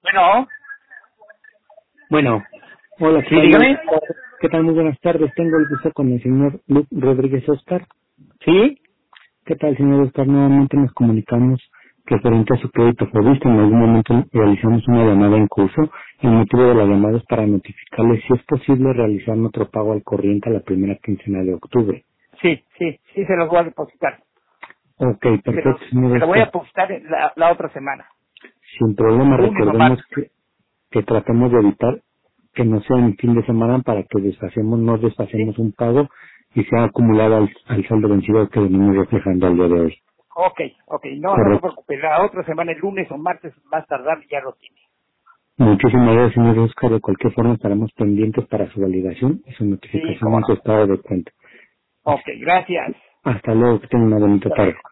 Bueno, Bueno, hola, ¿qué sí, tal? dígame. ¿Qué tal? Muy buenas tardes. Tengo el gusto con el señor Luke Rodríguez Oscar. Sí, ¿Qué tal, señor Oscar? Nuevamente nos comunicamos referente a su crédito Fobista. En algún momento realizamos una llamada en curso. El motivo de la llamada es para notificarle si es posible realizar otro pago al corriente a la primera quincena de octubre. sí, se los voy a depositar. Ok, Se perfecto, los, señor se lo voy a Oscar. depositar la otra semana, Sin problema, lunes o recordemos martes. que tratemos de evitar que no sea en fin de semana para que no Sí, deshacemos un pago y sea acumulado al saldo vencido que venimos reflejando al día de hoy. ok, no se Correcto. preocupe, la otra semana, el lunes o martes, más tardar, ya lo tiene. Muchísimas gracias, señor Oscar. De cualquier forma estaremos pendientes para su validación y su Sí, notificación cómo en su no. estado de cuenta. Ok, gracias. Hasta luego, que tenga una bonita Hasta tarde. luego.